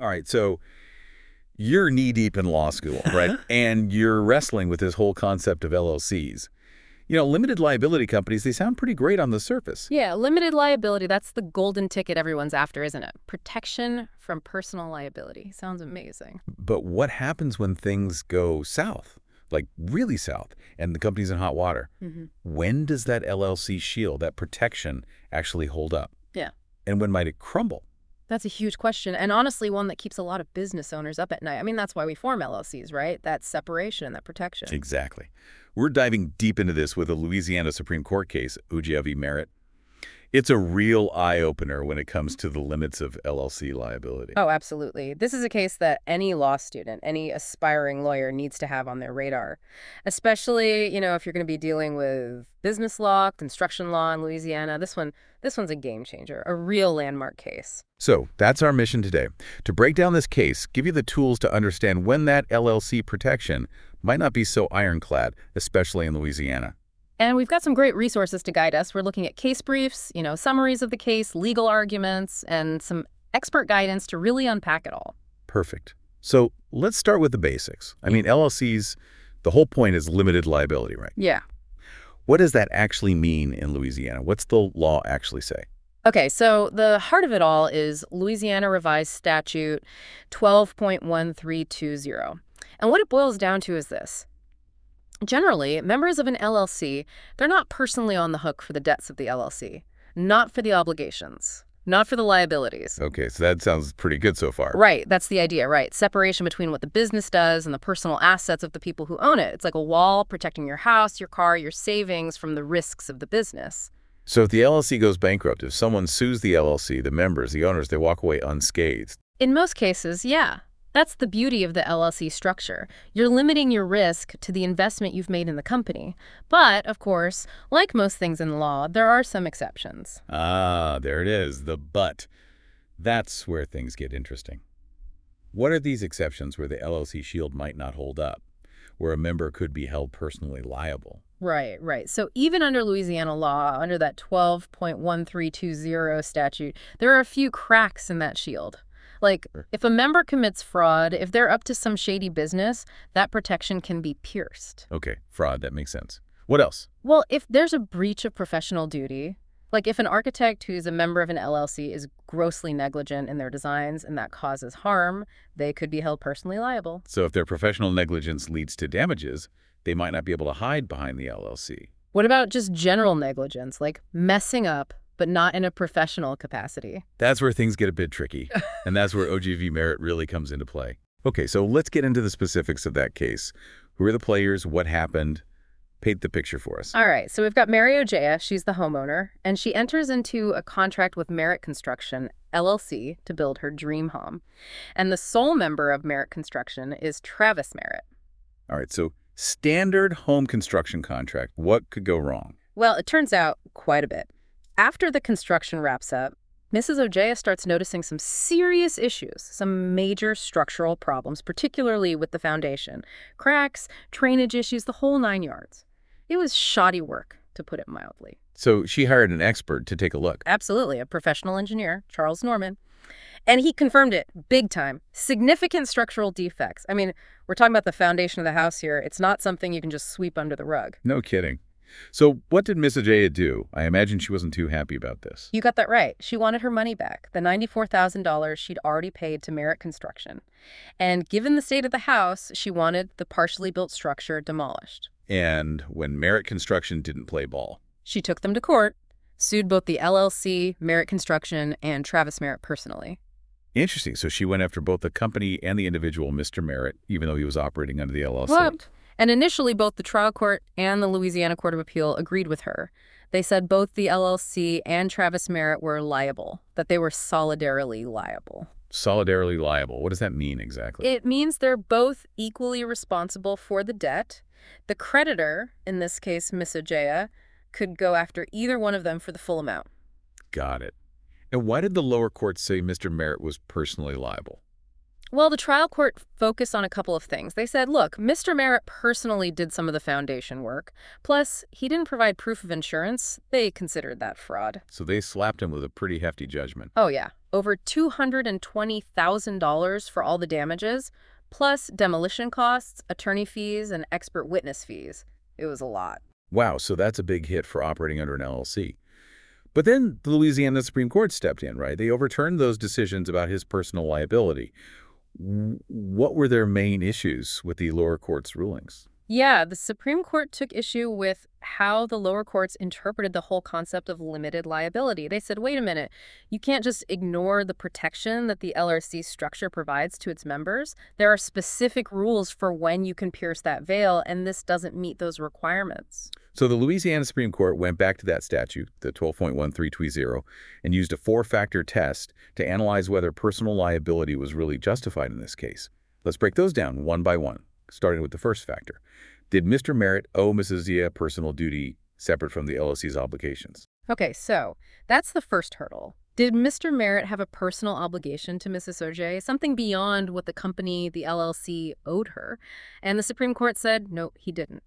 All right, so you're knee-deep in law school, right? And you're wrestling with this whole concept of LLCs. Limited liability companies, they sound pretty great on the surface. Yeah, limited liability, that's the golden ticket everyone's after, isn't it? Protection from personal liability. Sounds amazing. But what happens when things go south, like really south, and the company's in hot water? When does that LLC shield, that protection, actually hold up? Yeah. And when might it crumble? That's a huge question, and honestly, one that keeps a lot of business owners up at night. I mean, that's why we form LLCs, right? That separation, that protection. Exactly. We're diving deep into this with a Louisiana Supreme Court case, Ojia v. Merritt. It's a real eye-opener when it comes to the limits of LLC liability. Oh, absolutely. This is a case that any law student, any aspiring lawyer needs to have on their radar, especially, if you're going to be dealing with business law, construction law in Louisiana. This one's a game changer, a real landmark case. So that's our mission today, to break down this case, give you the tools to understand when that LLC protection might not be so ironclad, especially in Louisiana. And we've got some great resources to guide us. We're looking at case briefs, summaries of the case, legal arguments, and some expert guidance to really unpack it all. Perfect. So let's start with the basics. I mean, LLCs, the whole point is limited liability, right? Yeah. What does that actually mean in Louisiana? What's the law actually say? Okay, so the heart of it all is Louisiana Revised Statute 12.1320. And what it boils down to is this. Generally, members of an LLC, they're not personally on the hook for the debts of the LLC, not for the obligations, not for the liabilities. Okay, so that sounds pretty good so far. Right, that's the idea, right? Separation between what the business does and the personal assets of the people who own it. It's like a wall protecting your house, your car, your savings from the risks of the business. So if the LLC goes bankrupt, if someone sues the LLC, the members, the owners, they walk away unscathed. In most cases, yeah. That's the beauty of the LLC structure. You're limiting your risk to the investment you've made in the company. But, of course, like most things in law, there are some exceptions. Ah, there it is, the but. That's where things get interesting. What are these exceptions where the LLC shield might not hold up, where a member could be held personally liable? Right, right. So even under Louisiana law, under that 12.1320 statute, there are a few cracks in that shield. Like, if a member commits fraud, if they're up to some shady business, that protection can be pierced. Okay, fraud, that makes sense. What else? Well, if there's a breach of professional duty, like if an architect who's a member of an LLC is grossly negligent in their designs and that causes harm, they could be held personally liable. So if their professional negligence leads to damages, they might not be able to hide behind the LLC. What about just general negligence, like messing up, but not in a professional capacity? That's where things get a bit tricky, and that's where Ojia v. Merritt really comes into play. Okay, so let's get into the specifics of that case. Who are the players? What happened? Paint the picture for us. All right, so we've got Mary Ojia. She's the homeowner, and she enters into a contract with Merritt Construction, LLC, to build her dream home. And the sole member of Merritt Construction is Travis Merritt. All right, so standard home construction contract. What could go wrong? Well, it turns out quite a bit. After the construction wraps up, Mrs. Ojia starts noticing some serious issues, some major structural problems, particularly with the foundation. Cracks, drainage issues, the whole 9 yards. It was shoddy work, to put it mildly. So she hired an expert to take a look. Absolutely, a professional engineer, Charles Norman. And he confirmed it, big time. Significant structural defects. I mean, we're talking about the foundation of the house here. It's not something you can just sweep under the rug. No kidding. So what did Miss Ojia do? I imagine she wasn't too happy about this. You got that right. She wanted her money back, the $94,000 she'd already paid to Merritt Construction. And given the state of the house, she wanted the partially built structure demolished. And when Merritt Construction didn't play ball? She took them to court, sued both the LLC, Merritt Construction, and Travis Merritt personally. Interesting. So she went after both the company and the individual, Mr. Merritt, even though he was operating under the LLC. What? And initially, both the trial court and the Louisiana Court of Appeal agreed with her. They said both the LLC and Travis Merritt were liable, that they were solidarily liable. Solidarily liable. What does that mean exactly? It means they're both equally responsible for the debt. The creditor, in this case Miss Ojia, could go after either one of them for the full amount. Got it. And why did the lower court say Mr. Merritt was personally liable? Well, the trial court focused on a couple of things. They said, look, Mr. Merritt personally did some of the foundation work. Plus, he didn't provide proof of insurance. They considered that fraud. So they slapped him with a pretty hefty judgment. Oh, yeah. Over $220,000 for all the damages, plus demolition costs, attorney fees, and expert witness fees. It was a lot. Wow, so that's a big hit for operating under an LLC. But then the Louisiana Supreme Court stepped in, right? They overturned those decisions about his personal liability. What were their main issues with the lower court's rulings? Yeah, the Supreme Court took issue with how the lower courts interpreted the whole concept of limited liability. They said, wait a minute, you can't just ignore the protection that the LRC structure provides to its members. There are specific rules for when you can pierce that veil, and this doesn't meet those requirements. So the Louisiana Supreme Court went back to that statute, the 12.1320, and used a four-factor test to analyze whether personal liability was really justified in this case. Let's break those down one by one, starting with the first factor. Did Mr. Merritt owe Mrs. Zia personal duty separate from the LLC's obligations? Okay, so that's the first hurdle. Did Mr. Merritt have a personal obligation to Mrs. Auger, something beyond what the company, the LLC, owed her? And the Supreme Court said, no, he didn't.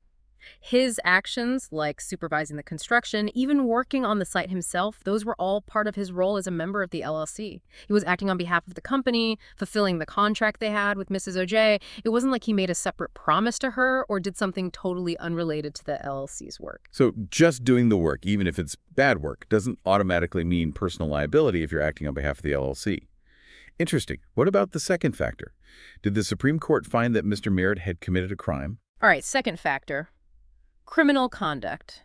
His actions, like supervising the construction, even working on the site himself, those were all part of his role as a member of the LLC. He was acting on behalf of the company, fulfilling the contract they had with Mrs. Auger. It wasn't like he made a separate promise to her or did something totally unrelated to the LLC's work. So just doing the work, even if it's bad work, doesn't automatically mean personal liability if you're acting on behalf of the LLC. Interesting. What about the second factor? Did the Supreme Court find that Mr. Merritt had committed a crime? All right, second factor. Criminal conduct.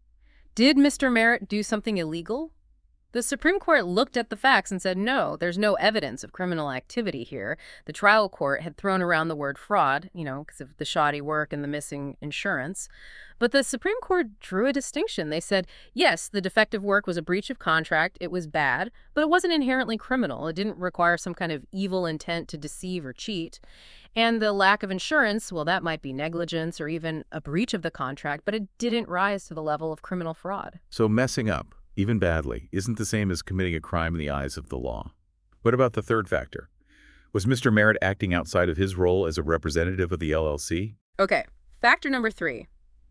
Did Mr. Merritt do something illegal? The Supreme Court looked at the facts and said, no, there's no evidence of criminal activity here. The trial court had thrown around the word fraud, because of the shoddy work and the missing insurance. But the Supreme Court drew a distinction. They said, yes, the defective work was a breach of contract. It was bad, but it wasn't inherently criminal. It didn't require some kind of evil intent to deceive or cheat. And the lack of insurance, well, that might be negligence or even a breach of the contract, but it didn't rise to the level of criminal fraud. So messing up, even badly, isn't the same as committing a crime in the eyes of the law. What about the third factor? Was Mr. Merritt acting outside of his role as a representative of the LLC? Okay, factor number 3.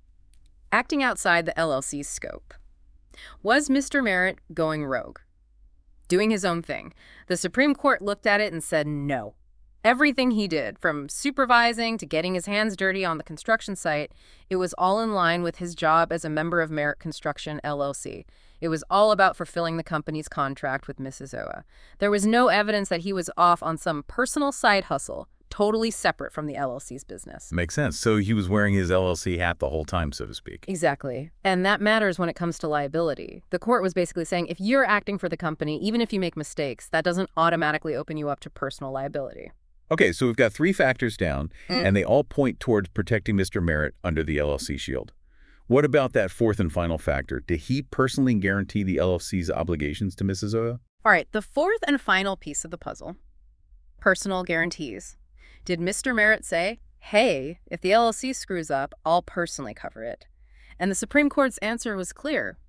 Acting outside the LLC's scope. Was Mr. Merritt going rogue? Doing his own thing? The Supreme Court looked at it and said no. Everything he did, from supervising to getting his hands dirty on the construction site, it was all in line with his job as a member of Merritt Construction, LLC. It was all about fulfilling the company's contract with Mrs. Oa. There was no evidence that he was off on some personal side hustle, totally separate from the LLC's business. Makes sense. So he was wearing his LLC hat the whole time, so to speak. Exactly. And that matters when it comes to liability. The court was basically saying if you're acting for the company, even if you make mistakes, that doesn't automatically open you up to personal liability. Okay, so we've got 3 factors down, and they all point towards protecting Mr. Merritt under the LLC shield. What about that fourth and final factor? Did he personally guarantee the LLC's obligations to Mrs. Oa? All right, the fourth and final piece of the puzzle, personal guarantees. Did Mr. Merritt say, hey, if the LLC screws up, I'll personally cover it? And the Supreme Court's answer was clear.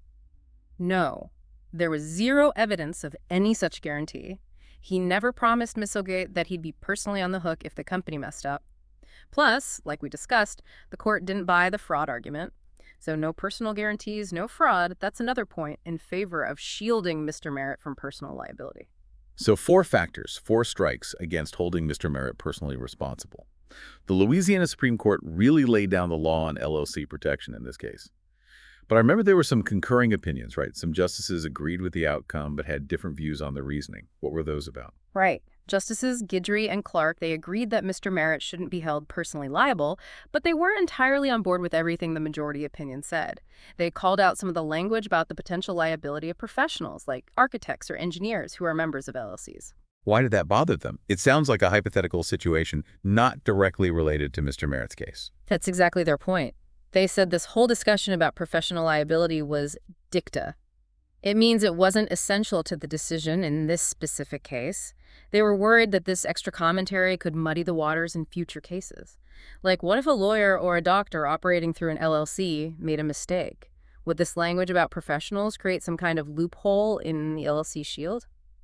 No, there was zero evidence of any such guarantee. He never promised Miss Auger that he'd be personally on the hook if the company messed up. Plus, like we discussed, the court didn't buy the fraud argument. So no personal guarantees, no fraud. That's another point in favor of shielding Mr. Merritt from personal liability. So 4 factors, 4 strikes against holding Mr. Merritt personally responsible. The Louisiana Supreme Court really laid down the law on LLC protection in this case. But I remember there were some concurring opinions, right? Some justices agreed with the outcome but had different views on the reasoning. What were those about? Right. Justices Guidry and Clark, they agreed that Mr. Merritt shouldn't be held personally liable, but they weren't entirely on board with everything the majority opinion said. They called out some of the language about the potential liability of professionals like architects or engineers who are members of LLCs. Why did that bother them? It sounds like a hypothetical situation not directly related to Mr. Merritt's case. That's exactly their point. They said this whole discussion about professional liability was dicta. It means it wasn't essential to the decision in this specific case. They were worried that this extra commentary could muddy the waters in future cases. Like, what if a lawyer or a doctor operating through an LLC made a mistake? Would this language about professionals create some kind of loophole in the LLC shield?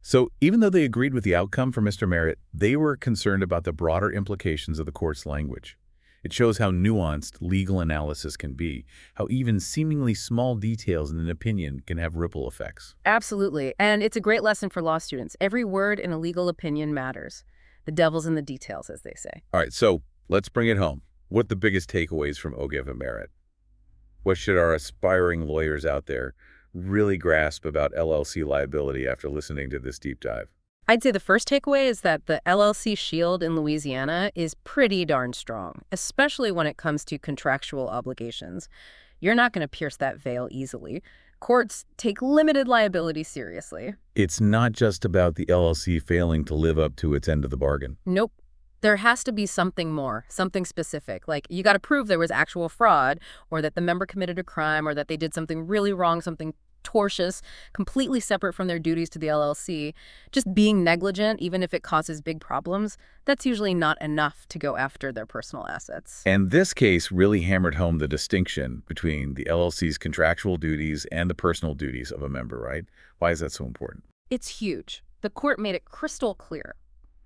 So even though they agreed with the outcome for Mr. Merritt, they were concerned about the broader implications of the court's language. It shows how nuanced legal analysis can be, how even seemingly small details in an opinion can have ripple effects. Absolutely. And it's a great lesson for law students. Every word in a legal opinion matters. The devil's in the details, as they say. All right, so let's bring it home. What are the biggest takeaways from Ogilvy Merritt? What should our aspiring lawyers out there really grasp about LLC liability after listening to this deep dive? I'd say the first takeaway is that the LLC shield in Louisiana is pretty darn strong, especially when it comes to contractual obligations. You're not going to pierce that veil easily. Courts take limited liability seriously. It's not just about the LLC failing to live up to its end of the bargain. Nope. There has to be something more, something specific. Like, you got to prove there was actual fraud, or that the member committed a crime, or that they did something really wrong, something tortious, completely separate from their duties to the LLC. Just being negligent, even if it causes big problems, that's usually not enough to go after their personal assets. And this case really hammered home the distinction between the LLC's contractual duties and the personal duties of a member, right? Why is that so important? It's huge. The court made it crystal clear.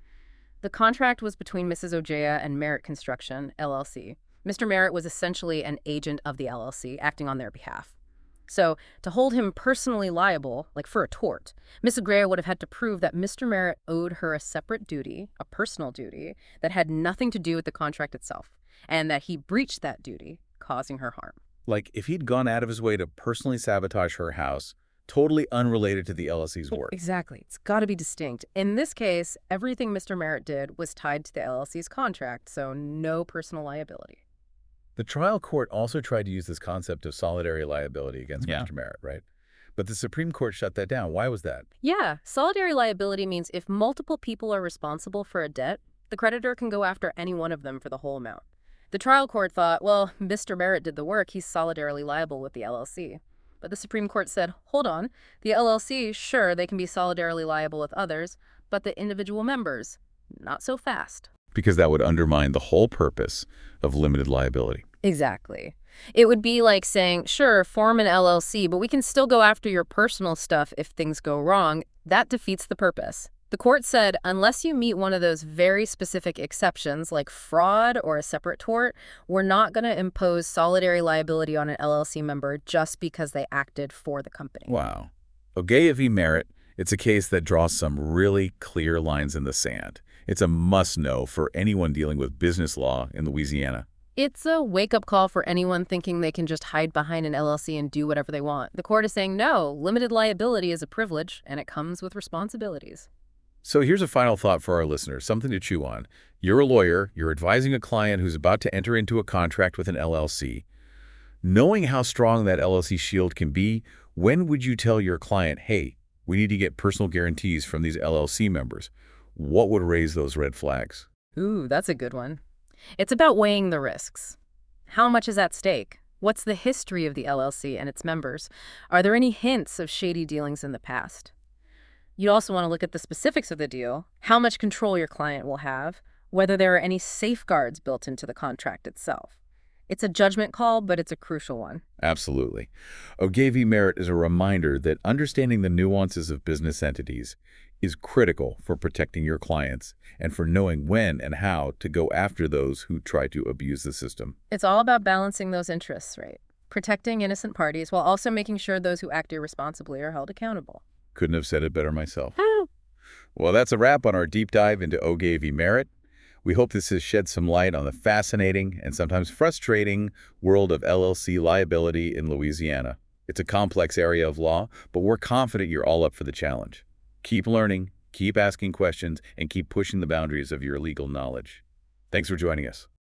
The contract was between Mrs. Ojea and Merritt Construction, LLC. Mr. Merritt was essentially an agent of the LLC, acting on their behalf. So, to hold him personally liable, like for a tort, Ms. Ojea would have had to prove that Mr. Merritt owed her a separate duty, a personal duty, that had nothing to do with the contract itself, and that he breached that duty, causing her harm. Like, if he'd gone out of his way to personally sabotage her house, totally unrelated to the LLC's work. Exactly. It's got to be distinct. In this case, everything Mr. Merritt did was tied to the LLC's contract, so no personal liability. The trial court also tried to use this concept of solidary liability against Mr. Merritt, right? But the Supreme Court shut that down. Why was that? Yeah, solidary liability means if multiple people are responsible for a debt, the creditor can go after any one of them for the whole amount. The trial court thought, well, Mr. Merritt did the work, he's solidarily liable with the LLC. But the Supreme Court said, hold on, the LLC, sure, they can be solidarily liable with others, but the individual members, not so fast. Because that would undermine the whole purpose of limited liability. Exactly. It would be like saying, sure, form an LLC, but we can still go after your personal stuff if things go wrong. That defeats the purpose. The court said, unless you meet one of those very specific exceptions, like fraud or a separate tort, we're not going to impose solidary liability on an LLC member just because they acted for the company. Wow. Ogilvy v. Merritt, it's a case that draws some really clear lines in the sand. It's a must-know for anyone dealing with business law in Louisiana. It's a wake-up call for anyone thinking they can just hide behind an LLC and do whatever they want. The court is saying, no, limited liability is a privilege, and it comes with responsibilities. So here's a final thought for our listeners, something to chew on. You're a lawyer, you're advising a client who's about to enter into a contract with an LLC. Knowing how strong that LLC shield can be, when would you tell your client, hey, we need to get personal guarantees from these LLC members? What would raise those red flags? Ooh, that's a good one. It's about weighing the risks. How much is at stake? What's the history of the LLC and its members? Are there any hints of shady dealings in the past? You also want to look at the specifics of the deal, how much control your client will have, whether there are any safeguards built into the contract itself. It's a judgment call, but it's a crucial one. Absolutely. Ogilvy Merritt is a reminder that understanding the nuances of business entities is critical for protecting your clients and for knowing when and how to go after those who try to abuse the system. It's all about balancing those interests, right? Protecting innocent parties while also making sure those who act irresponsibly are held accountable. Couldn't have said it better myself. Oh. Well, that's a wrap on our deep dive into Ogilvy Merritt. We hope this has shed some light on the fascinating and sometimes frustrating world of LLC liability in Louisiana. It's a complex area of law, but we're confident you're all up for the challenge. Keep learning, keep asking questions, and keep pushing the boundaries of your legal knowledge. Thanks for joining us.